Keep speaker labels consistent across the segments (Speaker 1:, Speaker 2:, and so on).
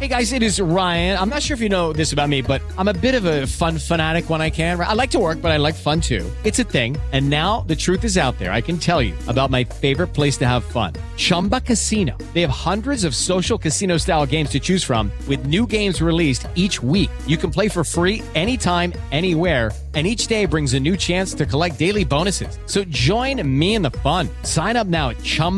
Speaker 1: Hey guys, it is Ryan. I'm not sure if you know this about me, but I'm a bit of a fun fanatic when I can. I like to work, but I like fun too. It's a thing. And now the truth is out there. I can tell you about my favorite place to have fun. Chumba Casino. They have hundreds of social casino style games to choose from with new games released each week. You can play for free anytime, anywhere. And each day brings a new chance to collect daily bonuses. So join me in the fun. Sign up now at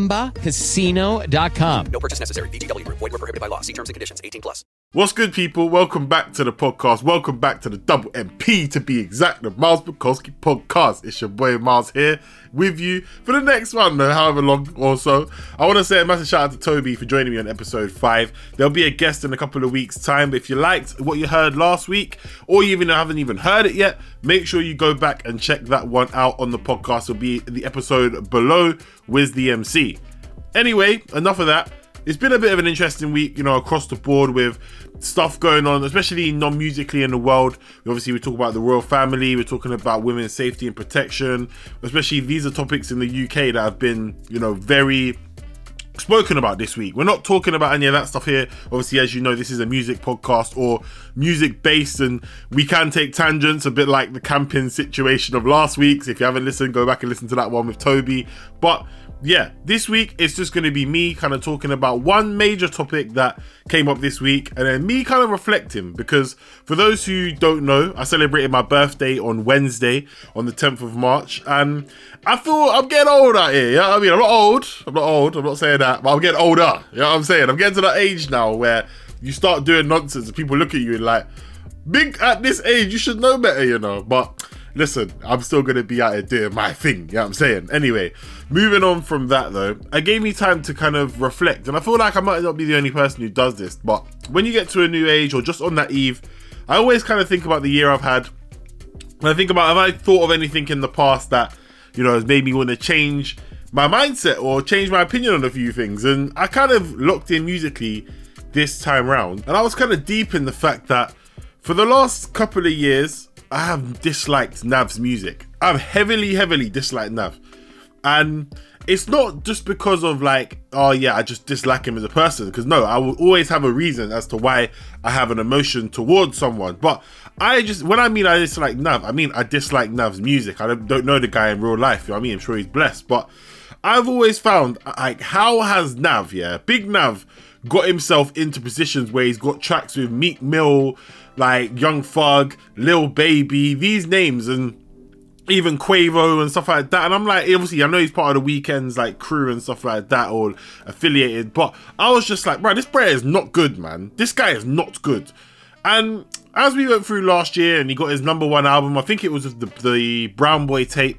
Speaker 1: ChumbaCasino.com.
Speaker 2: No purchase necessary. VGW Group. Void where prohibited by law. See terms and conditions. 18+.
Speaker 3: What's good, people? Welcome back to the podcast. Welcome back to the Double MP, to be exact, the Miles Bukowski podcast. It's your boy Miles here with you for the next one, however long or so. I want to say a massive shout out to Toby for joining me on episode 5. There'll be a guest in a couple of weeks' time, but if you liked what you heard last week, or you haven't even heard it yet, make sure you go back and check that one out on the podcast. It'll be the episode below with the MC. Anyway, enough of that. It's been a bit of an interesting week, across the board with stuff going on, especially non-musically in the world. Obviously, we talk about the royal family. We're talking about women's safety and protection. Especially, these are topics in the UK that have been, very spoken about this week. We're not talking about any of that stuff here. Obviously, as you know, this is a music podcast or music based, and we can take tangents, a bit like the camping situation of last week. So if you haven't listened, go back and listen to that one with Toby. But yeah, this week it's just going to be me kind of talking about one major topic that came up this week, and then me kind of reflecting, because for those who don't know, I celebrated my birthday on Wednesday, on the 10th of March, and I feel I'm getting old out here. I mean, I'm not old, I'm not saying that, but I'm getting older. You know what I'm saying? I'm getting to that age now where you start doing nonsense and people look at you and like, big at this age, you should know better, but listen, I'm still going to be out here doing my thing, you know what I'm saying? Anyway, moving on from that though, it gave me time to kind of reflect, and I feel like I might not be the only person who does this, but when you get to a new age or just on that eve, I always kind of think about the year I've had, and I think about, have I thought of anything in the past that, has made me want to change my mindset or change my opinion on a few things, and I kind of looked in musically this time round, and I was kind of deep in the fact that for the last couple of years, I have disliked Nav's music. I've heavily disliked Nav. And it's not just because of like, oh yeah, I just dislike him as a person. Because no, I will always have a reason as to why I have an emotion towards someone. But I dislike Nav, I mean I dislike Nav's music. I don't know the guy in real life, I'm sure he's blessed. But I've always found, like, how has Nav, Big Nav, got himself into positions where he's got tracks with Meek Mill, like Young Thug, Lil Baby, these names, and even Quavo and stuff like that. And I'm like, obviously, I know he's part of the Weeknd's like crew and stuff like that, or affiliated, but I was just like, bro, this bro is not good, man. This guy is not good. And as we went through last year and he got his #1 album, I think it was the Brown Boy tape,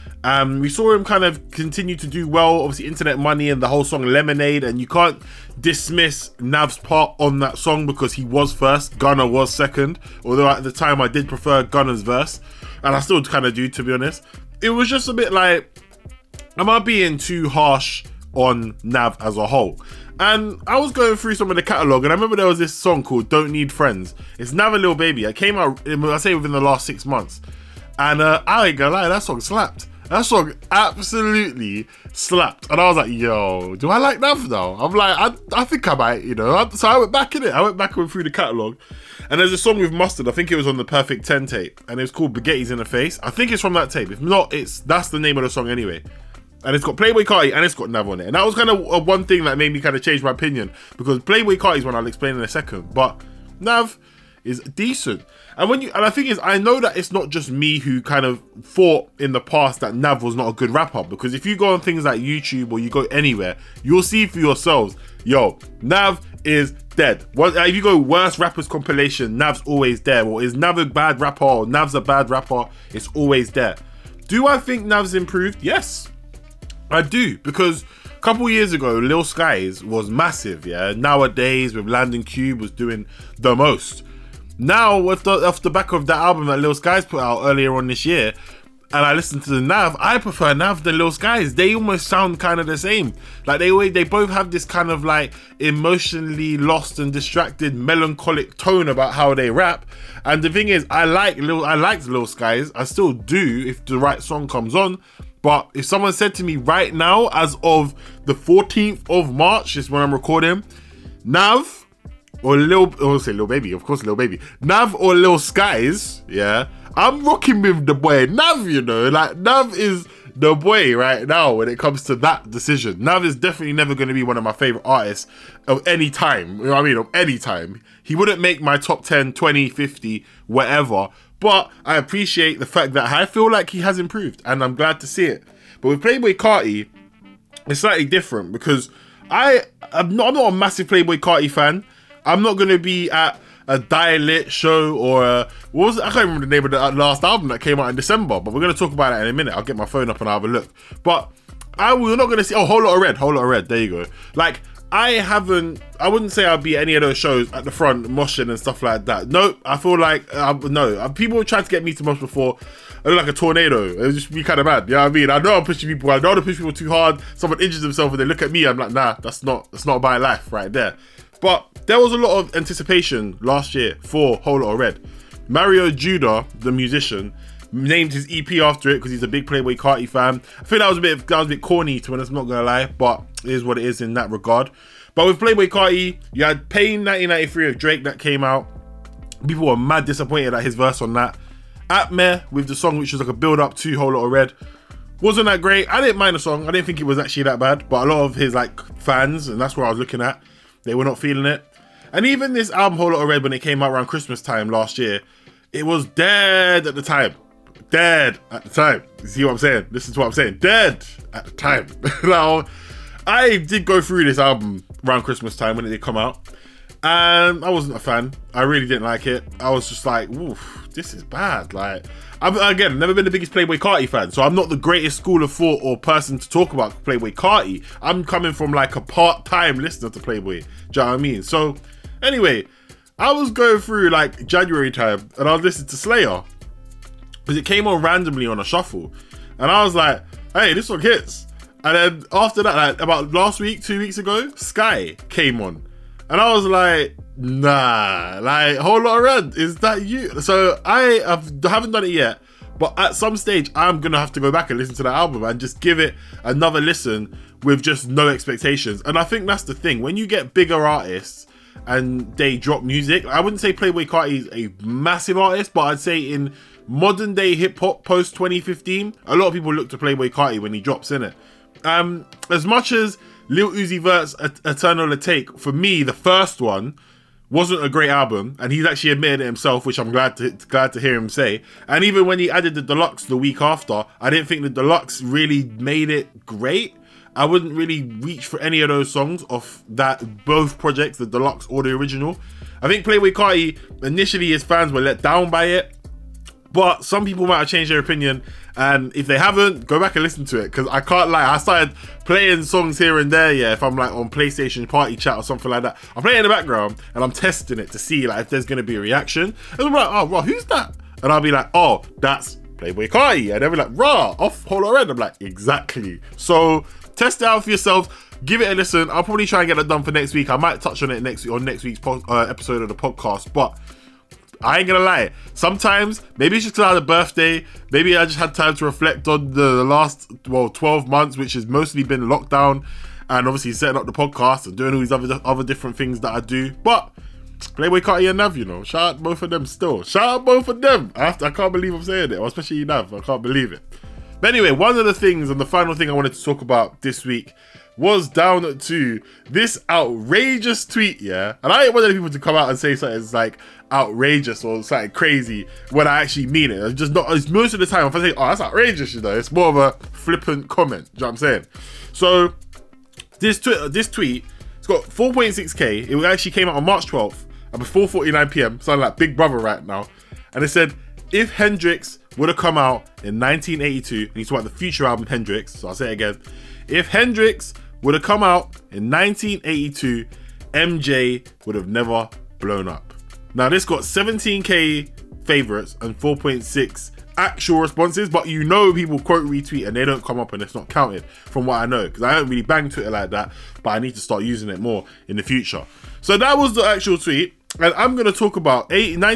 Speaker 3: we saw him kind of continue to do well, obviously Internet Money and the whole song Lemonade, and you can't dismiss Nav's part on that song because he was first, Gunna was second, although at the time I did prefer Gunna's verse, and I still kind of do, to be honest. It was just a bit like, am I being too harsh on Nav as a whole? And I was going through some of the catalogue, and I remember there was this song called Don't Need Friends. It's Nav and Lil Baby. It came out, I say, within the last 6 months, and I ain't gonna lie, that song slapped. That song absolutely slapped. And I was like, yo, do I like Nav though? I'm like, I think I might, So I went back in it. I went back and went through the catalogue. And there's a song with Mustard. I think it was on the Perfect 10 tape. And it was called Baguetti's in the Face. I think it's from that tape. If not, that's the name of the song anyway. And it's got Playboy Carti and it's got Nav on it. And that was kind of one thing that made me kind of change my opinion. Because Playboy Carti is one I'll explain in a second. But Nav is decent. And the thing is, I know that it's not just me who kind of thought in the past that Nav was not a good rapper, because if you go on things like YouTube or you go anywhere, you'll see for yourselves, yo, Nav is dead. If you go worst rappers compilation, Nav's always there. Or is Nav a bad rapper or Nav's a bad rapper? It's always there. Do I think Nav's improved? Yes, I do, because a couple years ago, Lil Skies was massive, Nowadays with Landon Cube was doing the most. Now, off the back of that album that Lil Skies put out earlier on this year, and I listened to the Nav, I prefer Nav than Lil Skies. They almost sound kind of the same. Like they both have this kind of like emotionally lost and distracted, melancholic tone about how they rap. And the thing is, I liked Lil Skies. I still do if the right song comes on. But if someone said to me right now, as of the 14th of March, is when I'm recording, Nav or Lil Baby, of course, Lil Baby, Nav or Lil Skies, yeah, I'm rocking with the boy Nav. You know, like Nav is the boy right now when it comes to that decision. Nav is definitely never going to be one of my favorite artists of any time. You know what I mean? Of any time. He wouldn't make my top 10, 20, 50, whatever. But I appreciate the fact that I feel like he has improved, and I'm glad to see it. But with Playboi Carti, it's slightly different because I'm not a massive Playboi Carti fan. I'm not going to be at a Die Lit show or what was it? I can't remember the name of the last album that came out in December, but we're going to talk about it in a minute. I'll get my phone up and I'll have a look. But we're not going to see, Whole Lot of Red, there you go. Like, I wouldn't say I'd be at any of those shows at the front, moshing and stuff like that. No, I feel like, no. People have tried to get me to mosh before. I look like a tornado. It would just be kind of mad. You know what I mean? I know I'm pushing people. I know I push people too hard. Someone injures themselves and they look at me. I'm like, nah, that's not my life right there. But there was a lot of anticipation last year for Whole Lot of Red. Mario Judah, the musician, named his EP after it because he's a big Playboi Carti fan. I think that was a bit corny, to be honest, I'm not gonna lie, but it is what it is in that regard. But with Playboi Carti, you had Pain 1993 of Drake that came out. People were mad disappointed at his verse on that. Atmeh with the song which was like a build up to Whole Lot of Red. Wasn't that great. I didn't mind the song. I didn't think it was actually that bad, but a lot of his like fans, and that's what I was looking at, they were not feeling it. And even this album, Whole Lot of Red, when it came out around Christmas time last year, it was dead at the time. Dead at the time. You see what I'm saying? Listen to what I'm saying. Dead at the time. Now, I did go through this album around Christmas time when it did come out, and I wasn't a fan. I really didn't like it. I was just like, oof, this is bad. Like, I've never been the biggest Playboi Carti fan, so I'm not the greatest school of thought or person to talk about Playboi Carti. I'm coming from like a part-time listener to Playboi. Do you know what I mean? So, anyway, I was going through like January time, and I was listening to Slayer because it came on randomly on a shuffle, and I was like, hey, this song hits. And then after that, like about last week, 2 weeks ago, Sky came on, and I was like, nah, like Whole Lot of Red, is that you? So I haven't done it yet, but at some stage I'm gonna have to go back and listen to that album and just give it another listen with just no expectations. And I think that's the thing, when you get bigger artists and they drop music, I wouldn't say Playboi Carti is a massive artist, but I'd say in modern day hip hop post 2015, a lot of people look to Playboi Carti when he drops in it. As much as Lil Uzi Vert's Eternal Atake, for me, the first one wasn't a great album, and he's actually admitted it himself, which I'm glad to hear him say. And even when he added the deluxe the week after, I didn't think the deluxe really made it great. I wouldn't really reach for any of those songs off that, both projects, the deluxe or the original. I think Playboi Carti, initially his fans were let down by it, but some people might have changed their opinion, and if they haven't, go back and listen to it, because I can't lie, I started playing songs here and there, yeah, if I'm like on PlayStation party chat or something like that, I'm playing in the background and I'm testing it to see like if there's going to be a reaction, and I'm like, oh, who's that? And I'll be like, oh, that's Playboi Carti, and they'll be like, off Whole Lot of Red. I'm like, exactly. So test it out for yourselves, give it a listen. I'll probably try and get it done for next week. I might touch on it next week's episode of the podcast, but I ain't gonna lie, sometimes, maybe it's just because I had a birthday, maybe I just had time to reflect on the last, 12 months, which has mostly been lockdown, and obviously setting up the podcast and doing all these other different things that I do. But Playboi Carti and Nav, you know, shout out both of them still. Shout out both of them. I can't believe I'm saying it, especially Nav, I can't believe it. But anyway, one of the things, and the final thing I wanted to talk about this week, was down to this outrageous tweet, yeah? And I ain't one of the people to come out and say something that's like outrageous or something crazy when I actually mean it. It's most of the time, if I say, oh, that's outrageous, you know, it's more of a flippant comment, do you know what I'm saying? So, this tweet, it's got 4.6k, it actually came out on March 12th, at 4:49 PM, sounding like Big Brother right now, and it said, if Hendrix would have come out in 1982, and he's talking about the future album Hendrix, so I'll say it again, if Hendrix would have come out in 1982, MJ would have never blown up. Now this got 17k favorites and 4.6 actual responses, but you know people quote retweet and they don't come up and it's not counted from what I know, because I don't really bang Twitter like that, but I need to start using it more in the future. So that was the actual tweet, and I'm going to talk about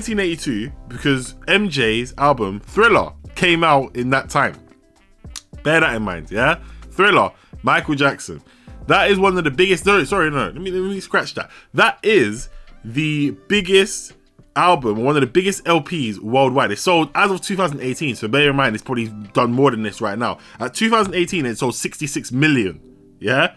Speaker 3: 1982 because MJ's album Thriller came out in that time. Bear that in mind, yeah? Thriller, Michael Jackson. That is one of the biggest... Sorry, no. Let me scratch that. That is the biggest album, one of the biggest LPs worldwide. It sold, as of 2018, so bear in mind it's probably done more than this right now. At 2018, it sold 66 million. Yeah?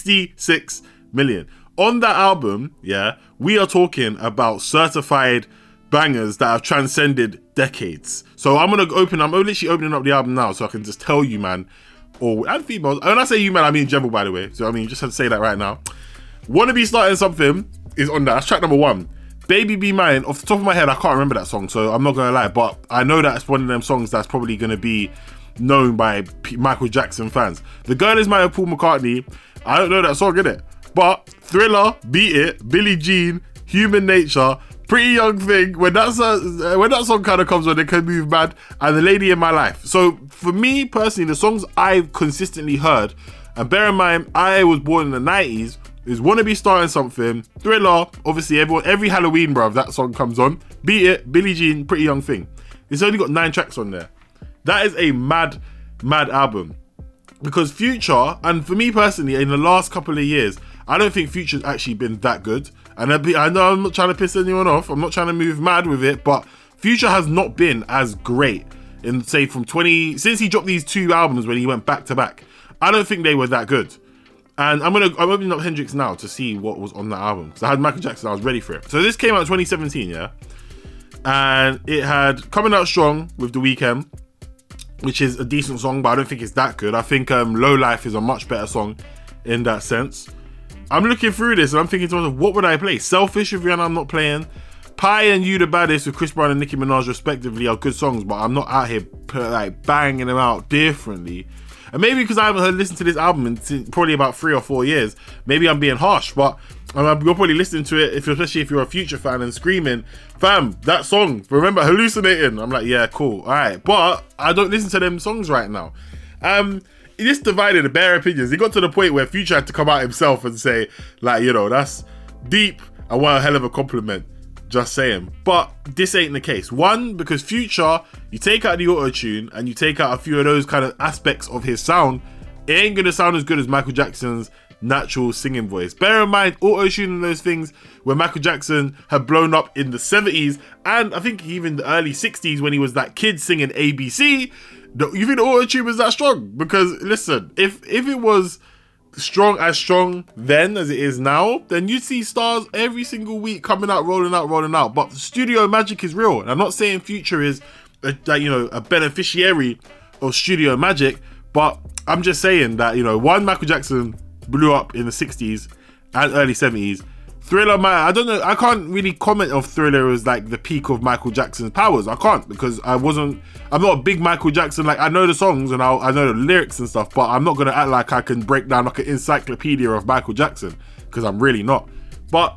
Speaker 3: 66 million. On that album, yeah, we are talking about certified bangers that have transcended decades. So I'm literally opening up the album now so I can just tell you, man, and females. When I say you, man, I mean general, by the way. So I mean, just have to say that right now. Wanna Be Starting Something is on that. That's track number 1. Baby Be Mine, off the top of my head, I can't remember that song, so I'm not gonna lie, but I know that's one of them songs that's probably gonna be known by Michael Jackson fans. The Girl Is Mine of Paul McCartney, I don't know that song, innit? But Thriller, Beat It, Billie Jean, Human Nature, Pretty Young Thing, when that song kind of comes on, They Can Move Mad, and The Lady in My Life. So for me personally, the songs I've consistently heard, and bear in mind, I was born in the 90s, is Wanna Be Starting Something, Thriller, obviously every Halloween, bruv, that song comes on, Beat It, Billie Jean, Pretty Young Thing. It's only got 9 tracks on there. That is a mad album. Because Future, and for me personally, in the last couple of years, I don't think Future's actually been that good. And I know I'm not trying to piss anyone off, I'm not trying to move mad with it, but Future has not been as great in, say, since he dropped these 2 albums when he went back to back. I don't think they were that good. And I'm opening up Hendrix now to see what was on that album. Because I had Michael Jackson, I was ready for it. So this came out in 2017, yeah? And it had Coming Out Strong with The Weeknd, which is a decent song, but I don't think it's that good. I think Low Life is a much better song in that sense. I'm looking through this and I'm thinking to myself, what would I play? Selfish with Rihanna, I'm not playing. Pie and You the Baddest with Chris Brown and Nicki Minaj respectively are good songs, but I'm not out here like banging them out differently. And maybe because I haven't listened to this album in probably about 3 or 4 years, maybe I'm being harsh, but you're probably listening to it, especially if you're a Future fan, and screaming, fam, that song, remember Hallucinating? I'm like, yeah, cool, alright. But I don't listen to them songs right now. This divided the bare opinions. It got to the point where Future had to come out himself and say, like, that's deep and what a hell of a compliment. Just saying. But this ain't the case. One, because Future, you take out the auto-tune and you take out a few of those kind of aspects of his sound, it ain't gonna sound as good as Michael Jackson's natural singing voice. Bear in mind, auto-tune and those things where Michael Jackson had blown up in the 70s and I think even the early 60s when he was that kid singing ABC. You think the auto-tune was that strong? Because listen, if it was strong then as it is now, then you'd see stars every single week coming out, rolling out. But studio magic is real. And I'm not saying Future is a beneficiary of studio magic, but I'm just saying that, one, Michael Jackson blew up in the 60s and early 70s. Thriller, man, I don't know, I can't really comment on Thriller as like the peak of Michael Jackson's powers. I can't, because I'm not a big Michael Jackson, like I know the songs and I know the lyrics and stuff, but I'm not going to act like I can break down like an encyclopedia of Michael Jackson, because I'm really not. But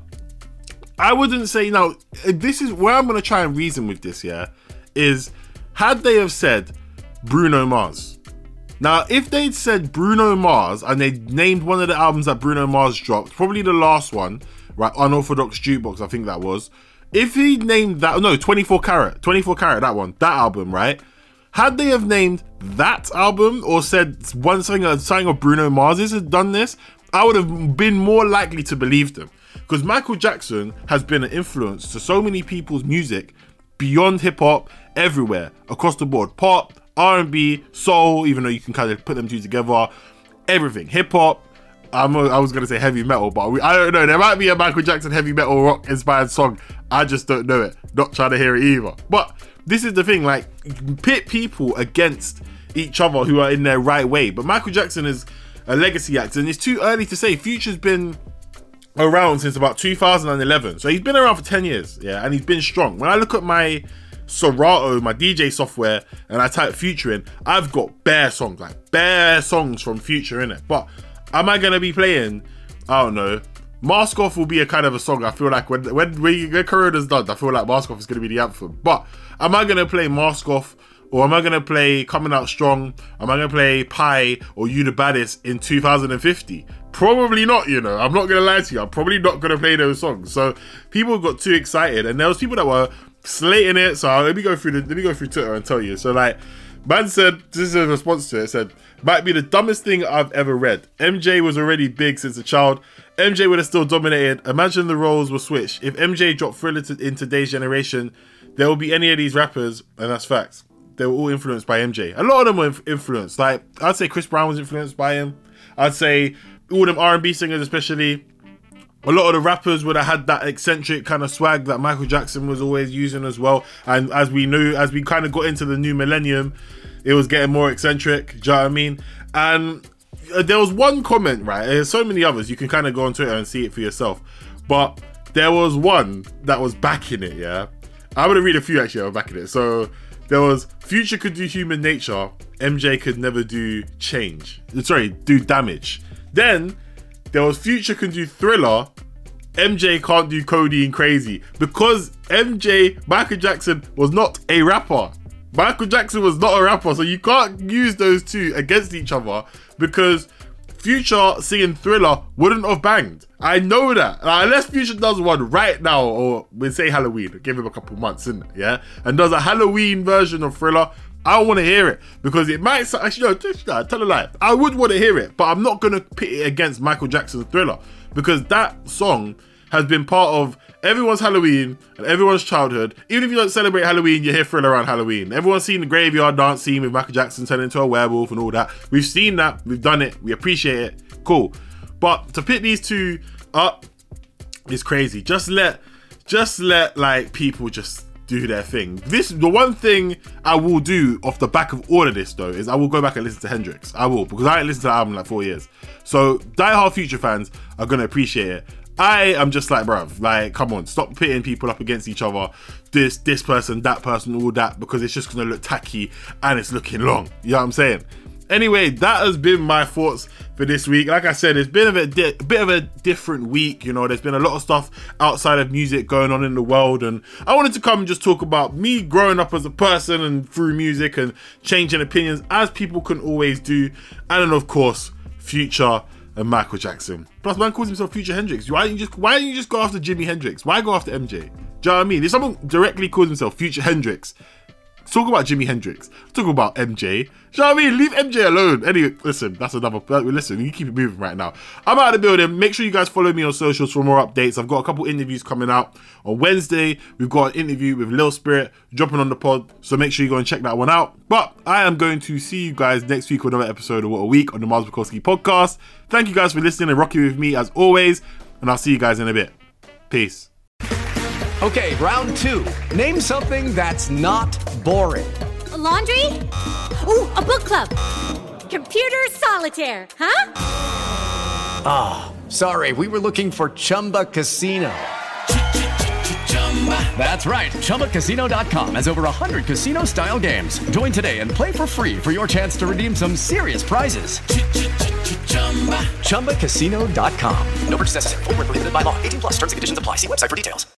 Speaker 3: I wouldn't say, now, this is where I'm going to try and reason with this, yeah, is had they have said Bruno Mars. Now, if they'd said Bruno Mars and they named one of the albums that Bruno Mars dropped, probably the last one, right, Unorthodox Jukebox, I think that was. If he named that, no, 24 Karat, that album, right? Had they have named that album or said something of Bruno Mars's had done this, I would have been more likely to believe them. Because Michael Jackson has been an influence to so many people's music beyond hip hop, everywhere, across the board. Pop, R&B, soul, even though you can kind of put them two together, everything. Hip hop, I was going to say heavy metal, but I don't know. There might be a Michael Jackson heavy metal rock inspired song. I just don't know it. Not trying to hear it either. But this is the thing, like, pit people against each other who are in their right way. But Michael Jackson is a legacy act, and it's too early to say. Future's been around since about 2011. So he's been around for 10 years, yeah, and he's been strong. When I look at my Serato, my DJ software, and I type Future in, I've got bare songs from Future in it. But am I going to be playing, I don't know, Mask Off will be a kind of a song, I feel like, when Corona's done, I feel like Mask Off is going to be the anthem. But am I going to play Mask Off, or am I going to play Coming Out Strong? Am I going to play Pie or You the Baddest in 2050? Probably not, I'm not going to lie to you. I'm probably not going to play those songs. So people got too excited, and there was people that were slating it. So let me go through Twitter and tell you. So like, Man said, this is a response to it, said, might be the dumbest thing I've ever read. MJ was already big since a child. MJ would have still dominated. Imagine the roles were switched. If MJ dropped Thriller in today's generation, there will be any of these rappers, and that's facts. They were all influenced by MJ. A lot of them were influenced. Like, I'd say Chris Brown was influenced by him. I'd say all them R&B singers especially. A lot of the rappers would have had that eccentric kind of swag that Michael Jackson was always using as well. And as we knew, as we kind of got into the new millennium, it was getting more eccentric. Do you know what I mean? And there was one comment, right? There's so many others. You can kind of go on Twitter and see it for yourself. But there was one that was backing it, yeah? I'm going to read a few actually that were backing it. So there was, Future could do Human Nature. MJ could never do do damage. Then there was Future can do Thriller. MJ can't do Codeine Crazy. Because Michael Jackson was not a rapper. Michael Jackson was not a rapper. So you can't use those two against each other because Future singing Thriller wouldn't have banged. I know that. Like, unless Future does one right now, or we'll say Halloween, give him a couple months, in yeah, and does a Halloween version of Thriller, I don't want to hear it because it might. Actually, no, tell a lie. I would want to hear it, but I'm not gonna pit it against Michael Jackson's Thriller because that song has been part of everyone's Halloween and everyone's childhood. Even if you don't celebrate Halloween, you hear Thriller around Halloween. Everyone's seen the graveyard dance scene with Michael Jackson turning into a werewolf and all that. We've seen that. We've done it. We appreciate it. Cool. But to pit these two up is crazy. Just let like people just do their thing. The one thing I will do off the back of all of this though is I will go back and listen to Hendrix. I will, because I ain't listened to that album in like 4 years. So diehard Future fans are gonna appreciate it. I am just like, bruv, like, come on, stop pitting people up against each other. This person, that person, all that, because it's just gonna look tacky and it's looking long. You know what I'm saying? Anyway, that has been my thoughts for this week. Like I said, it's been a bit of a different week. You know, there's been a lot of stuff outside of music going on in the world, and I wanted to come and just talk about me growing up as a person and through music and changing opinions, as people can always do, and then of course Future and Michael Jackson. Plus, man calls himself Future Hendrix. Why don't you just go after Jimi Hendrix? Why go after MJ? Do you know what I mean? If someone directly calls himself Future Hendrix, talk about Jimi Hendrix. Talk about MJ. Do you know what I mean? Leave MJ alone. Anyway, listen, that's another... Listen, you keep it moving right now. I'm out of the building. Make sure you guys follow me on socials for more updates. I've got a couple interviews coming out. On Wednesday, we've got an interview with Lil Spirit dropping on the pod, so make sure you go and check that one out. But I am going to see you guys next week with another episode of What a Week on the Miles Bukowski podcast. Thank you guys for listening and rocking with me as always, and I'll see you guys in a bit. Peace.
Speaker 4: Okay, round two. Name something that's not boring.
Speaker 5: A laundry? Ooh, a book club. Computer solitaire, huh?
Speaker 4: Ah, sorry, we were looking for Chumba Casino. That's right, ChumbaCasino.com has over 100 casino-style games. Join today and play for free for your chance to redeem some serious prizes. ChumbaCasino.com.
Speaker 2: No purchase necessary. Void where prohibited by law. 18+ terms and conditions apply. See website for details.